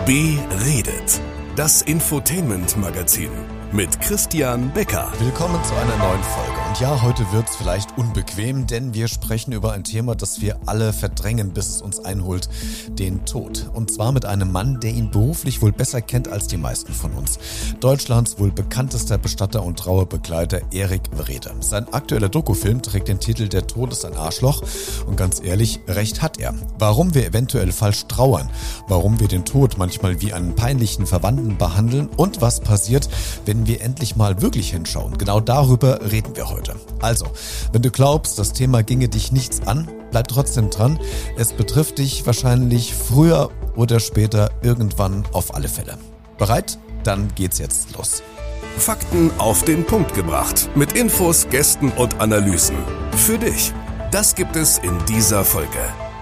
Beredet. Das Infotainment-Magazin mit Christian Becker. Willkommen zu einer neuen Folge. Und ja, heute wird's vielleicht unbequem, denn wir sprechen über ein Thema, das wir alle verdrängen, bis es uns einholt, den Tod. Und zwar mit einem Mann, der ihn beruflich wohl besser kennt als die meisten von uns. Deutschlands wohl bekanntester Bestatter und Trauerbegleiter Erik Wrede. Sein aktueller Dokufilm trägt den Titel Der Tod ist ein Arschloch. Und ganz ehrlich, recht hat er. Warum wir eventuell falsch trauern, warum wir den Tod manchmal wie einen peinlichen Verwandten behandeln und was passiert, wenn wir endlich mal wirklich hinschauen. Genau darüber reden wir heute. Also, wenn du glaubst, das Thema ginge dich nichts an, bleib trotzdem dran. Es betrifft dich wahrscheinlich früher oder später irgendwann auf alle Fälle. Bereit? Dann geht's jetzt los. Fakten auf den Punkt gebracht. Mit Infos, Gästen und Analysen. Für dich. Das gibt es in dieser Folge.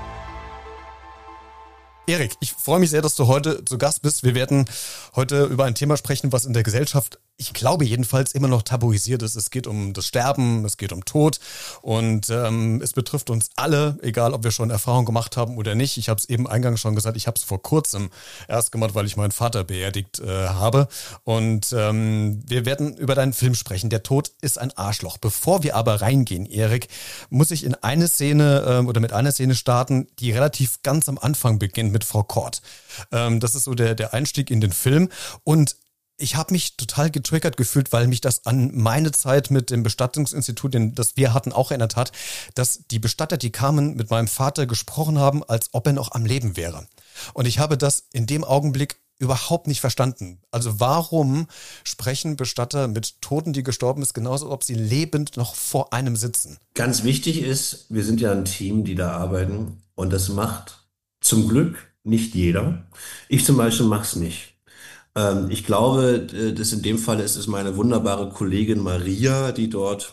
Erik, ich freue mich sehr, dass du heute zu Gast bist. Wir werden heute über ein Thema sprechen, was in der Gesellschaft, ich glaube jedenfalls, immer noch tabuisiert ist. Es geht um das Sterben, es geht um Tod und es betrifft uns alle, egal ob wir schon Erfahrung gemacht haben oder nicht. Ich habe es eben eingangs schon gesagt, ich habe es vor kurzem erst gemacht, weil ich meinen Vater beerdigt habe. Und wir werden über deinen Film sprechen. Der Tod ist ein Arschloch. Bevor wir aber reingehen, Erik, muss ich in eine Szene mit einer Szene starten, die relativ ganz am Anfang beginnt mit Frau Kort. Das ist so der Einstieg in den Film und ich habe mich total getriggert gefühlt, weil mich das an meine Zeit mit dem Bestattungsinstitut, das wir hatten, auch erinnert hat, dass die Bestatter, die kamen, mit meinem Vater gesprochen haben, als ob er noch am Leben wäre. Und ich habe das in dem Augenblick überhaupt nicht verstanden. Also warum sprechen Bestatter mit Toten, die gestorben ist, genauso, als ob sie lebend noch vor einem sitzen? Ganz wichtig ist, wir sind ja ein Team, die da arbeiten und das macht zum Glück nicht jeder. Ich zum Beispiel mache es nicht. Ich glaube, dass in dem Fall ist es meine wunderbare Kollegin Maria, die dort,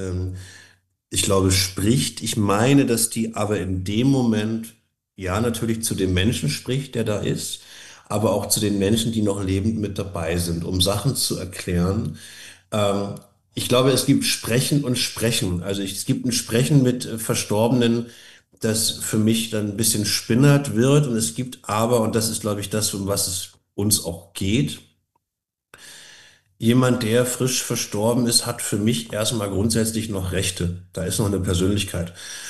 ich glaube, spricht. Ich meine, dass die aber in dem Moment, ja, natürlich zu dem Menschen spricht, der da ist, aber auch zu den Menschen, die noch lebend mit dabei sind, um Sachen zu erklären. Ich glaube, es gibt Sprechen und Sprechen. Also es gibt ein Sprechen mit Verstorbenen, das für mich dann ein bisschen spinnert wird. Und es gibt aber, und das ist, glaube ich, das, um was es uns auch geht, jemand, der frisch verstorben ist, hat für mich erstmal grundsätzlich noch Rechte. Da ist noch eine Persönlichkeit.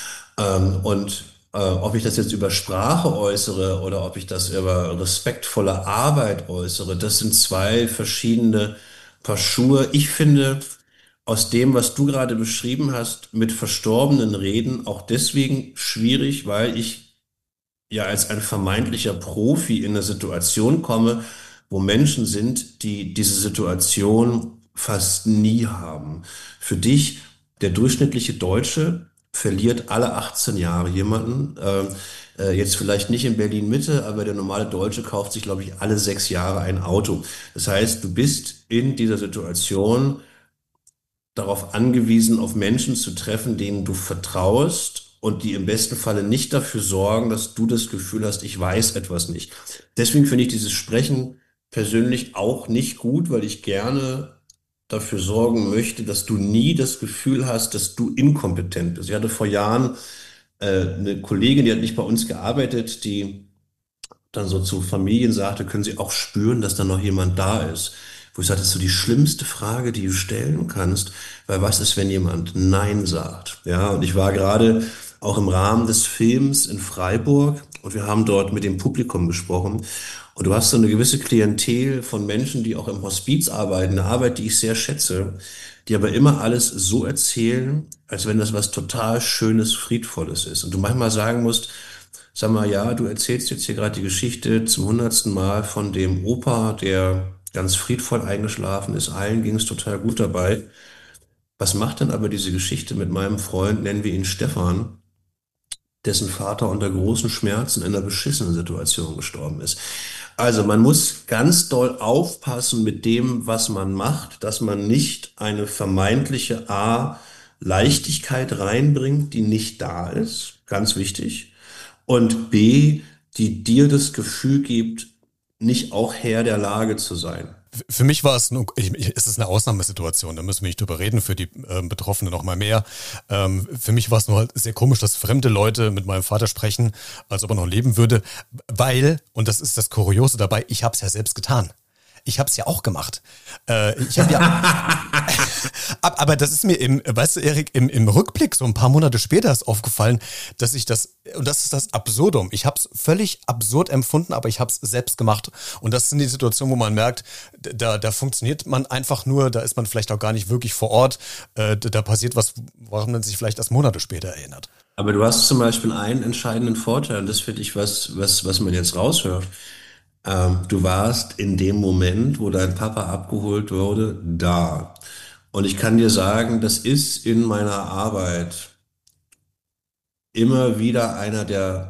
Ob ich das jetzt über Sprache äußere oder ob ich das über respektvolle Arbeit äußere, das sind zwei verschiedene Paar Schuhe. Ich finde, aus dem, was du gerade beschrieben hast, mit Verstorbenen reden, auch deswegen schwierig, weil ich ja als ein vermeintlicher Profi in eine Situation komme, wo Menschen sind, die diese Situation fast nie haben. Für dich, der durchschnittliche Deutsche verliert alle 18 Jahre jemanden. Jetzt vielleicht nicht in Berlin-Mitte, aber der normale Deutsche kauft sich, glaube ich, alle 6 Jahre ein Auto. Das heißt, du bist in dieser Situation darauf angewiesen, auf Menschen zu treffen, denen du vertraust und die im besten Falle nicht dafür sorgen, dass du das Gefühl hast, ich weiß etwas nicht. Deswegen finde ich dieses Sprechen persönlich auch nicht gut, weil ich gerne dafür sorgen möchte, dass du nie das Gefühl hast, dass du inkompetent bist. Ich hatte vor Jahren eine Kollegin, die hat nicht bei uns gearbeitet, die dann so zu Familien sagte, können Sie auch spüren, dass da noch jemand da ist? Wo ich sagte, das ist so die schlimmste Frage, die du stellen kannst, weil was ist, wenn jemand Nein sagt? Ja, und ich war gerade auch im Rahmen des Films in Freiburg und wir haben dort mit dem Publikum gesprochen. Und du hast so eine gewisse Klientel von Menschen, die auch im Hospiz arbeiten, eine Arbeit, die ich sehr schätze, die aber immer alles so erzählen, als wenn das was total Schönes, Friedvolles ist. Und du manchmal sagen musst, sag mal, ja, du erzählst jetzt hier gerade die Geschichte zum 100. Mal von dem Opa, der ganz friedvoll eingeschlafen ist. Allen ging es total gut dabei. Was macht denn aber diese Geschichte mit meinem Freund, nennen wir ihn Stefan, dessen Vater unter großen Schmerzen in einer beschissenen Situation gestorben ist? Also man muss ganz doll aufpassen mit dem, was man macht, dass man nicht eine vermeintliche Leichtigkeit reinbringt, die nicht da ist, ganz wichtig, und B, die dir das Gefühl gibt, nicht auch Herr der Lage zu sein. Für mich war es, es ist eine Ausnahmesituation, da müssen wir nicht drüber reden, für die Betroffenen noch mal mehr. Für mich war es nur halt sehr komisch, dass fremde Leute mit meinem Vater sprechen, als ob er noch leben würde, weil, und das ist das Kuriose dabei, ich habe es ja selbst getan. Ich habe es ja auch gemacht. Ich habe ja, aber das ist mir weißt du, Erik, im Rückblick so ein paar Monate später ist aufgefallen, dass ich und das ist das Absurdum. Ich habe es völlig absurd empfunden, aber ich habe es selbst gemacht. Und das sind die Situationen, wo man merkt, da funktioniert man einfach nur, da ist man vielleicht auch gar nicht wirklich vor Ort. Da passiert was, woran man sich vielleicht erst Monate später erinnert. Aber du hast zum Beispiel einen entscheidenden Vorteil, und das finde ich was man jetzt raushört. Du warst in dem Moment, wo dein Papa abgeholt wurde, da. Und ich kann dir sagen, das ist in meiner Arbeit immer wieder einer der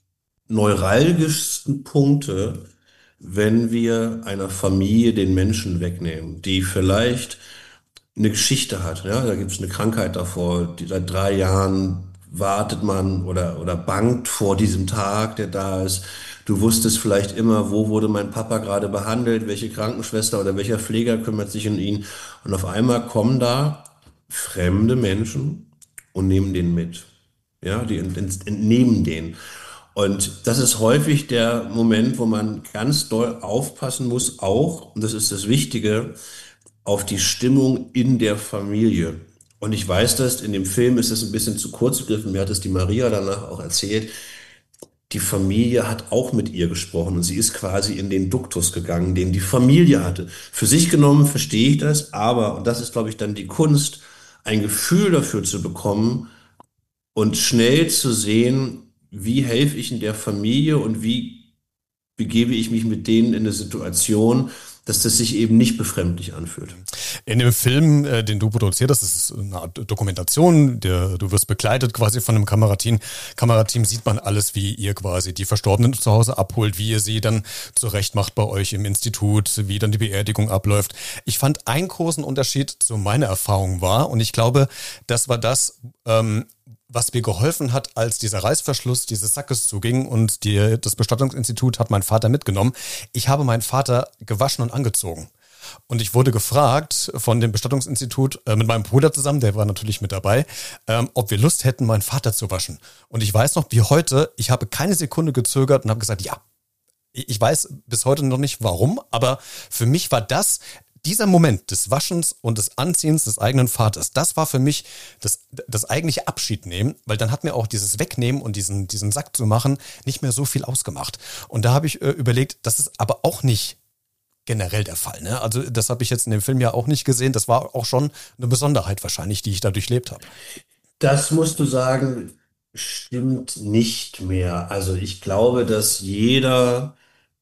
neuralgischsten Punkte, wenn wir einer Familie den Menschen wegnehmen, die vielleicht eine Geschichte hat. Ja, da gibt es eine Krankheit davor, die seit 3 Jahren wartet man oder bangt vor diesem Tag, der da ist. Du wusstest vielleicht immer, wo wurde mein Papa gerade behandelt, welche Krankenschwester oder welcher Pfleger kümmert sich um ihn. Und auf einmal kommen da fremde Menschen und nehmen den mit. Ja, die entnehmen den. Und das ist häufig der Moment, wo man ganz doll aufpassen muss, auch, und das ist das Wichtige, auf die Stimmung in der Familie. Und ich weiß das, in dem Film ist es ein bisschen zu kurz gegriffen, mir hat es die Maria danach auch erzählt, die Familie hat auch mit ihr gesprochen und sie ist quasi in den Duktus gegangen, den die Familie hatte. Für sich genommen verstehe ich das, aber, und das ist, glaube ich, dann die Kunst, ein Gefühl dafür zu bekommen und schnell zu sehen, wie helfe ich in der Familie und wie begebe ich mich mit denen in eine Situation, dass das sich eben nicht befremdlich anfühlt. In dem Film, den du produziert hast, das ist eine Art Dokumentation, du wirst begleitet quasi von einem Kamerateam. Kamerateam sieht man alles, wie ihr quasi die Verstorbenen zu Hause abholt, wie ihr sie dann zurecht macht bei euch im Institut, wie dann die Beerdigung abläuft. Ich fand einen großen Unterschied zu meiner Erfahrung war, und ich glaube, das war das, was mir geholfen hat, als dieser Reißverschluss dieses Sackes zuging und das Bestattungsinstitut hat meinen Vater mitgenommen. Ich habe meinen Vater gewaschen und angezogen. Und ich wurde gefragt von dem Bestattungsinstitut mit meinem Bruder zusammen, der war natürlich mit dabei, ob wir Lust hätten, meinen Vater zu waschen. Und ich weiß noch, wie heute, ich habe keine Sekunde gezögert und habe gesagt, ja. Ich weiß bis heute noch nicht warum, aber für mich war dieser Moment des Waschens und des Anziehens des eigenen Vaters, das war für mich das eigentliche Abschiednehmen, weil dann hat mir auch dieses Wegnehmen und diesen Sack zu machen nicht mehr so viel ausgemacht. Und da habe ich überlegt, das ist aber auch nicht generell der Fall. Ne? Also das habe ich jetzt in dem Film ja auch nicht gesehen. Das war auch schon eine Besonderheit wahrscheinlich, die ich da durchlebt habe. Das musst du sagen, stimmt nicht mehr. Also ich glaube, dass jeder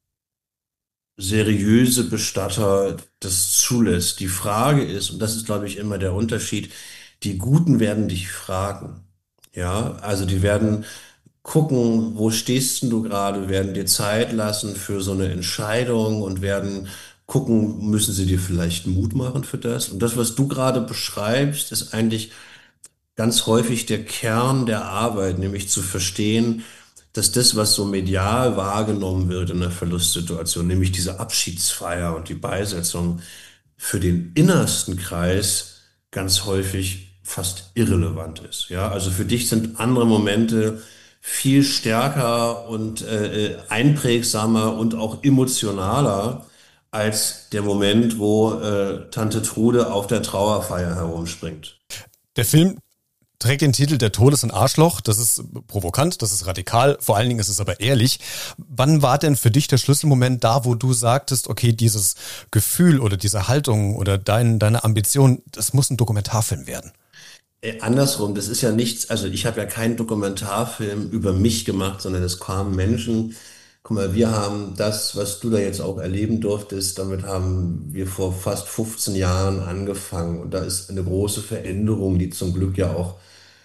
seriöse Bestatter das zulässt. Die Frage ist, und das ist, glaube ich, immer der Unterschied, die Guten werden dich fragen. Ja, also die werden gucken, wo stehst denn du gerade, werden dir Zeit lassen für so eine Entscheidung und werden gucken, müssen sie dir vielleicht Mut machen für das? Und das, was du gerade beschreibst, ist eigentlich ganz häufig der Kern der Arbeit, nämlich zu verstehen, dass das, was so medial wahrgenommen wird in der Verlustsituation, nämlich diese Abschiedsfeier und die Beisetzung, für den innersten Kreis ganz häufig fast irrelevant ist. Ja, also für dich sind andere Momente viel stärker und einprägsamer und auch emotionaler als der Moment, wo Tante Trude auf der Trauerfeier herumspringt. Der Film trägt den Titel Der Tod ist ein Arschloch. Das ist provokant, das ist radikal, vor allen Dingen ist es aber ehrlich. Wann war denn für dich der Schlüsselmoment da, wo du sagtest, okay, dieses Gefühl oder diese Haltung oder deine Ambition, das muss ein Dokumentarfilm werden? Andersrum, das ist ja nichts, also ich habe ja keinen Dokumentarfilm über mich gemacht, sondern es kamen Menschen. Guck mal, wir haben das, was du da jetzt auch erleben durftest, damit haben wir vor fast 15 Jahren angefangen. Und da ist eine große Veränderung, die zum Glück ja auch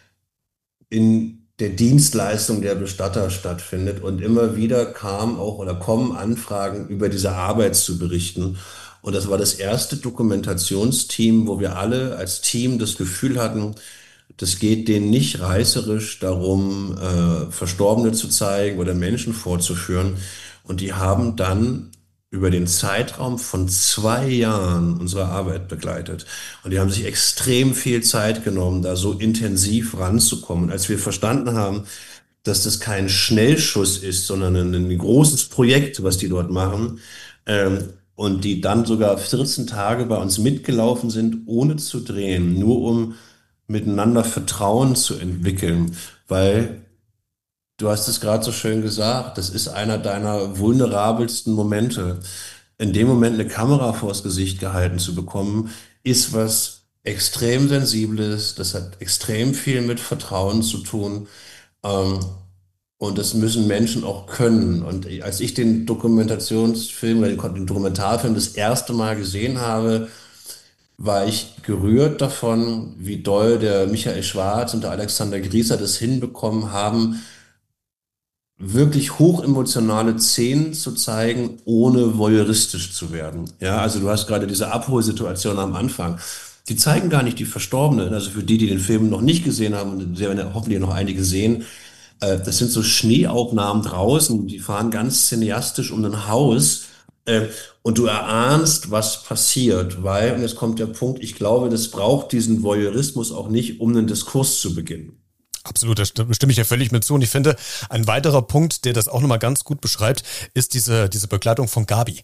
in der Dienstleistung der Bestatter stattfindet. Und immer wieder kam auch oder kommen Anfragen, über diese Arbeit zu berichten. Und das war das erste Dokumentationsteam, wo wir alle als Team das Gefühl hatten, das geht denen nicht reißerisch darum, Verstorbene zu zeigen oder Menschen vorzuführen. Und die haben dann über den Zeitraum von 2 Jahren unsere Arbeit begleitet. Und die haben sich extrem viel Zeit genommen, da so intensiv ranzukommen. Und als wir verstanden haben, dass das kein Schnellschuss ist, sondern ein großes Projekt, was die dort machen, und die dann sogar 14 Tage bei uns mitgelaufen sind, ohne zu drehen, nur um miteinander Vertrauen zu entwickeln, weil du hast es gerade so schön gesagt, das ist einer deiner vulnerabelsten Momente. In dem Moment eine Kamera vors Gesicht gehalten zu bekommen, ist was extrem Sensibles, das hat extrem viel mit Vertrauen zu tun. Ähm, und das müssen Menschen auch können. Und als ich den Dokumentationsfilm oder den Dokumentarfilm das erste Mal gesehen habe, war ich gerührt davon, wie doll der Michael Schwarz und der Alexander Grieser das hinbekommen haben, wirklich hochemotionale Szenen zu zeigen, ohne voyeuristisch zu werden. Ja, also du hast gerade diese Abholsituation am Anfang. Die zeigen gar nicht die Verstorbenen. Also für die, die den Film noch nicht gesehen haben, und sie werden ja hoffentlich noch einige sehen, das sind so Schneeaufnahmen draußen, die fahren ganz cineastisch um ein Haus, äh, und du erahnst, was passiert, weil, und jetzt kommt der Punkt, ich glaube, das braucht diesen Voyeurismus auch nicht, um einen Diskurs zu beginnen. Absolut, da stimme ich ja völlig mit zu. Und ich finde, ein weiterer Punkt, der das auch nochmal ganz gut beschreibt, ist diese Begleitung von Gabi,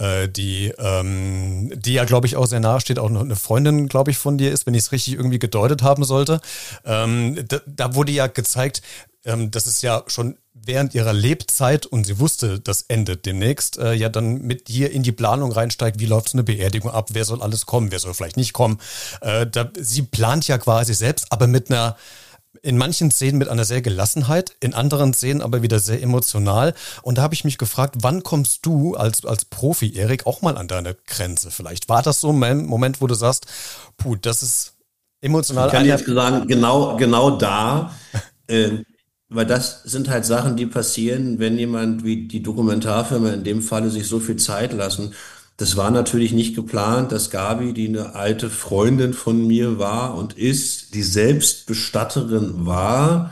die ja, glaube ich, auch sehr nahe steht, auch noch eine Freundin, glaube ich, von dir ist, wenn ich es richtig irgendwie gedeutet haben sollte. Da wurde ja gezeigt, dass es ja schon während ihrer Lebzeit, und sie wusste, das endet demnächst, ja dann mit dir in die Planung reinsteigt, wie läuft so eine Beerdigung ab, wer soll alles kommen, wer soll vielleicht nicht kommen. Sie plant ja quasi selbst, aber in manchen Szenen mit einer sehr Gelassenheit, in anderen Szenen aber wieder sehr emotional. Und da habe ich mich gefragt, wann kommst du als Profi, Erik, auch mal an deine Grenze vielleicht? War das so ein Moment, wo du sagst, puh, das ist emotional? Ich kann jetzt sagen, genau da, äh, weil das sind halt Sachen, die passieren, wenn jemand wie die Dokumentarfilme in dem Falle sich so viel Zeit lassen. Das war natürlich nicht geplant, dass Gabi, die eine alte Freundin von mir war und ist, die selbst Bestatterin war,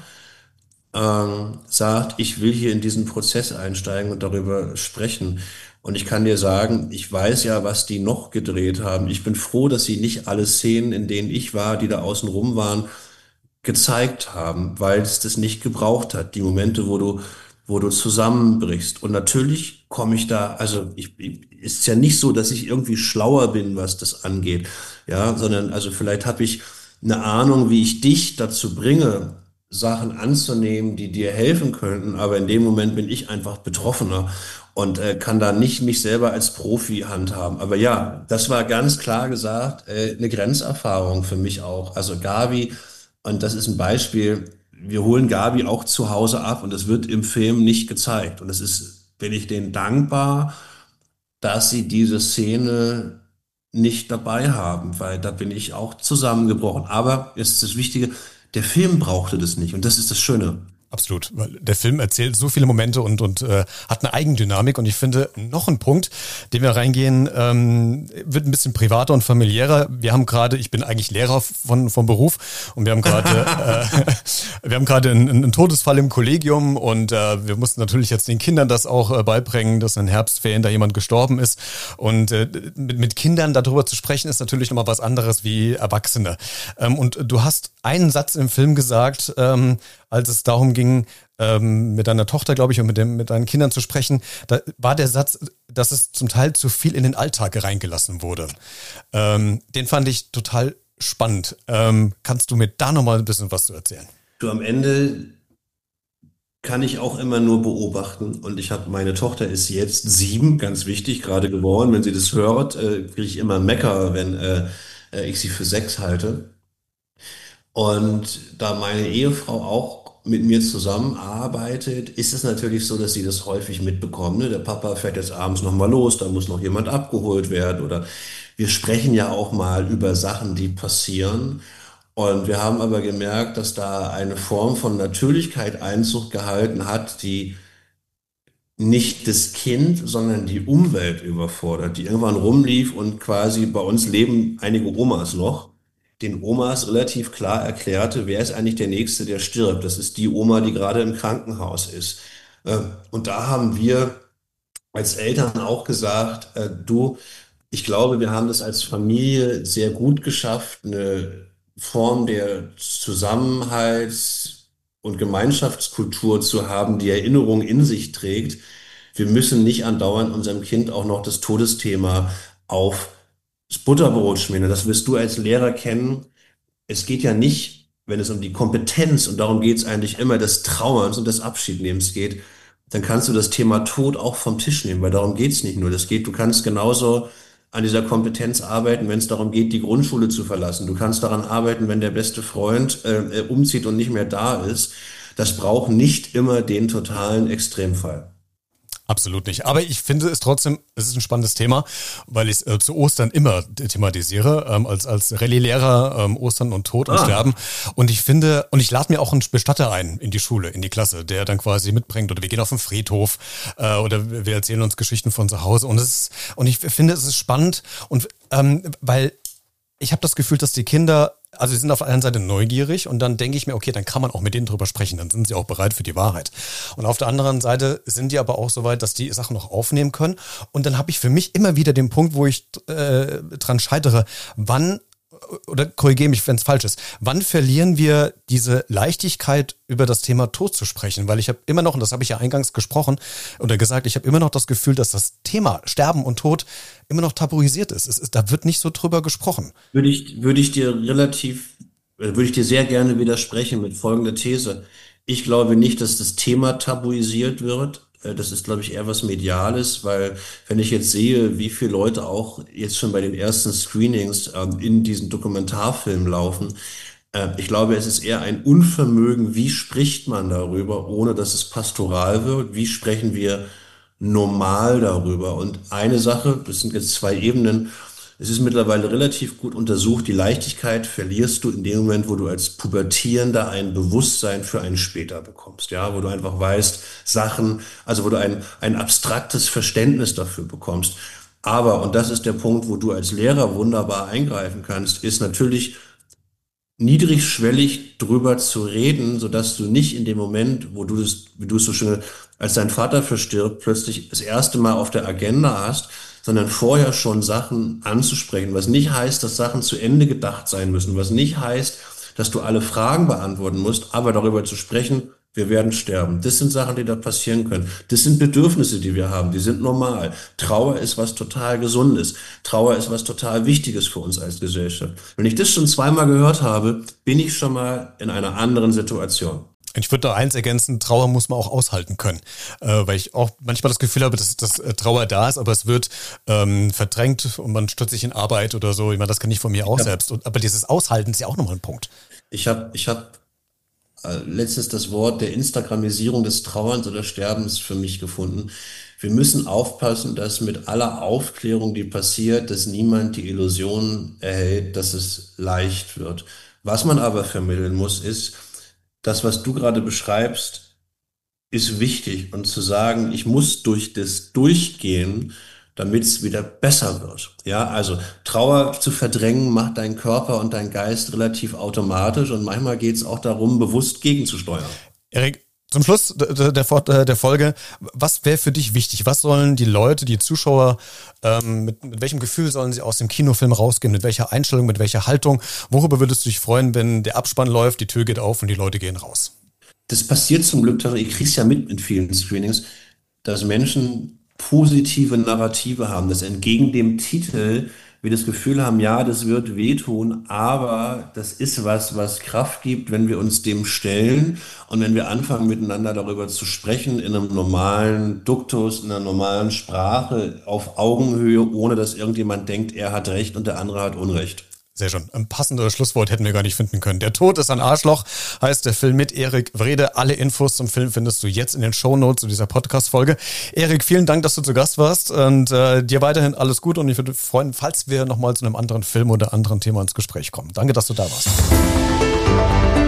sagt, ich will hier in diesen Prozess einsteigen und darüber sprechen. Und ich kann dir sagen, ich weiß ja, was die noch gedreht haben. Ich bin froh, dass sie nicht alle Szenen, in denen ich war, die da außen rum waren, gezeigt haben, weil es das nicht gebraucht hat. Die Momente, wo du zusammenbrichst. Und natürlich komme ich da, also ist ja nicht so, dass ich irgendwie schlauer bin, was das angeht. Ja, sondern also vielleicht habe ich eine Ahnung, wie ich dich dazu bringe, Sachen anzunehmen, die dir helfen könnten. Aber in dem Moment bin ich einfach Betroffener und kann da nicht mich selber als Profi handhaben. Aber ja, das war ganz klar gesagt, eine Grenzerfahrung für mich auch. Also Gabi, und das ist ein Beispiel, wir holen Gabi auch zu Hause ab und das wird im Film nicht gezeigt. Und bin ich denen dankbar, dass sie diese Szene nicht dabei haben, weil da bin ich auch zusammengebrochen. Aber jetzt ist das Wichtige, der Film brauchte das nicht und das ist das Schöne. Absolut, weil der Film erzählt so viele Momente und hat eine Eigendynamik, und ich finde, noch ein Punkt, den wir reingehen, wird ein bisschen privater und familiärer. Ich bin eigentlich Lehrer vom Beruf, und wir haben gerade einen Todesfall im Kollegium, und wir mussten natürlich jetzt den Kindern das auch beibringen, dass in Herbstferien da jemand gestorben ist, und mit Kindern darüber zu sprechen ist natürlich nochmal was anderes wie Erwachsene. Und du hast einen Satz im Film gesagt, als es darum ging, mit deiner Tochter, glaube ich, und mit deinen Kindern zu sprechen, da war der Satz, dass es zum Teil zu viel in den Alltag reingelassen wurde. Den fand ich total spannend. Kannst du mir da nochmal ein bisschen was zu erzählen? Du, am Ende kann ich auch immer nur beobachten, und meine Tochter ist jetzt 7, ganz wichtig, gerade geworden. Wenn sie das hört, kriege ich immer Mecker, wenn ich sie für 6 halte. Und da meine Ehefrau auch mit mir zusammenarbeitet, ist es natürlich so, dass sie das häufig mitbekommt. Ne? Der Papa fährt jetzt abends nochmal los, da muss noch jemand abgeholt werden. Oder wir sprechen ja auch mal über Sachen, die passieren. Und wir haben aber gemerkt, dass da eine Form von Natürlichkeit Einzug gehalten hat, die nicht das Kind, sondern die Umwelt überfordert, die irgendwann rumlief und quasi, bei uns leben einige Omas noch, den Omas relativ klar erklärte, wer ist eigentlich der Nächste, der stirbt. Das ist die Oma, die gerade im Krankenhaus ist. Und da haben wir als Eltern auch gesagt, du, ich glaube, wir haben das als Familie sehr gut geschafft, eine Form der Zusammenhalts- und Gemeinschaftskultur zu haben, die Erinnerung in sich trägt. Wir müssen nicht andauernd unserem Kind auch noch das Todesthema aufs Butterbrot schmieren. Das wirst du als Lehrer kennen. Es geht ja nicht, wenn es um die Kompetenz, und darum geht es eigentlich immer, des Trauerns und des Abschiednehmens geht, dann kannst du das Thema Tod auch vom Tisch nehmen, weil darum geht es nicht nur. Du kannst genauso an dieser Kompetenz arbeiten, wenn es darum geht, die Grundschule zu verlassen. Du kannst daran arbeiten, wenn der beste Freund umzieht und nicht mehr da ist. Das braucht nicht immer den totalen Extremfall. Absolut nicht. Aber ich finde es trotzdem, es ist ein spannendes Thema, weil ich es zu Ostern immer thematisiere, als Rallye-Lehrer, Ostern und Tod und Sterben. Und ich finde, und ich lade mir auch einen Bestatter ein in die Schule, in die Klasse, der dann quasi mitbringt, oder wir gehen auf den Friedhof, oder wir erzählen uns Geschichten von zu Hause. Und ich finde, es ist spannend, und weil ich habe das Gefühl, dass die Kinder, also sie sind auf der einen Seite neugierig, und dann denke ich mir, okay, dann kann man auch mit denen drüber sprechen, dann sind sie auch bereit für die Wahrheit. Und auf der anderen Seite sind die aber auch so weit, dass die Sachen noch aufnehmen können. Und dann habe ich für mich immer wieder den Punkt, wo ich dran scheitere, wann, oder korrigiere mich, wenn es falsch ist, wann verlieren wir diese Leichtigkeit, über das Thema Tod zu sprechen? Weil ich habe immer noch, und das habe ich ja eingangs gesprochen oder gesagt, ich habe immer noch das Gefühl, dass das Thema Sterben und Tod immer noch tabuisiert ist. Da wird nicht so drüber gesprochen. Würde ich dir sehr gerne widersprechen mit folgender These. Ich glaube nicht, dass das Thema tabuisiert wird. Das ist, glaube ich, eher was Mediales, weil wenn ich jetzt sehe, wie viele Leute auch jetzt schon bei den ersten Screenings in diesen Dokumentarfilmen laufen, ich glaube, es ist eher ein Unvermögen, wie spricht man darüber, ohne dass es pastoral wird? Wie sprechen wir normal darüber? Und eine Sache, das sind jetzt zwei Ebenen, es ist mittlerweile relativ gut untersucht, die Leichtigkeit verlierst du in dem Moment, wo du als Pubertierender ein Bewusstsein für einen später bekommst, ja, wo du einfach weißt, Sachen, also wo du ein abstraktes Verständnis dafür bekommst. Aber, und das ist der Punkt, wo du als Lehrer wunderbar eingreifen kannst, ist natürlich niedrigschwellig drüber zu reden, sodass du nicht in dem Moment, wo du es, wie du es so schön, als dein Vater verstirbt, plötzlich das erste Mal auf der Agenda hast, sondern vorher schon Sachen anzusprechen, was nicht heißt, dass Sachen zu Ende gedacht sein müssen, was nicht heißt, dass du alle Fragen beantworten musst, aber darüber zu sprechen, wir werden sterben. Das sind Sachen, die da passieren können. Das sind Bedürfnisse, die wir haben. Die sind normal. Trauer ist was total Gesundes. Trauer ist was total Wichtiges für uns als Gesellschaft. Wenn ich das schon zweimal gehört habe, bin ich schon mal in einer anderen Situation. Ich würde da eins ergänzen, Trauer muss man auch aushalten können, weil ich auch manchmal das Gefühl habe, dass Trauer da ist, aber es wird verdrängt und man stürzt sich in Arbeit oder so. Ich meine, das kann ich von mir auch selbst. Aber dieses Aushalten ist ja auch nochmal ein Punkt. Ich hab letztens das Wort der Instagramisierung des Trauerns oder Sterbens für mich gefunden. Wir müssen aufpassen, dass mit aller Aufklärung, die passiert, dass niemand die Illusion erhält, dass es leicht wird. Was man aber vermitteln muss, ist, das, was du gerade beschreibst, ist wichtig. Und zu sagen, ich muss durch das durchgehen, damit es wieder besser wird. Ja, also Trauer zu verdrängen macht dein Körper und dein Geist relativ automatisch. Und manchmal geht es auch darum, bewusst gegenzusteuern. Erik, zum Schluss der Folge, was wäre für dich wichtig? Was sollen die Leute, die Zuschauer, mit welchem Gefühl sollen sie aus dem Kinofilm rausgehen? Mit welcher Einstellung, mit welcher Haltung? Worüber würdest du dich freuen, wenn der Abspann läuft, die Tür geht auf und die Leute gehen raus? Das passiert zum Glück, ich krieg's ja mit in vielen Screenings, dass Menschen positive Narrative haben, dass entgegen dem Titel wir das Gefühl haben, ja, das wird wehtun, aber das ist was Kraft gibt, wenn wir uns dem stellen und wenn wir anfangen, miteinander darüber zu sprechen, in einem normalen Duktus, in einer normalen Sprache, auf Augenhöhe, ohne dass irgendjemand denkt, er hat Recht und der andere hat Unrecht. Sehr schön. Ein passendes Schlusswort hätten wir gar nicht finden können. Der Tod ist ein Arschloch, heißt der Film mit Erik Wrede. Alle Infos zum Film findest du jetzt in den Shownotes zu dieser Podcast-Folge. Erik, vielen Dank, dass du zu Gast warst und dir weiterhin alles Gute und ich würde mich freuen, falls wir nochmal zu einem anderen Film oder anderen Thema ins Gespräch kommen. Danke, dass du da warst.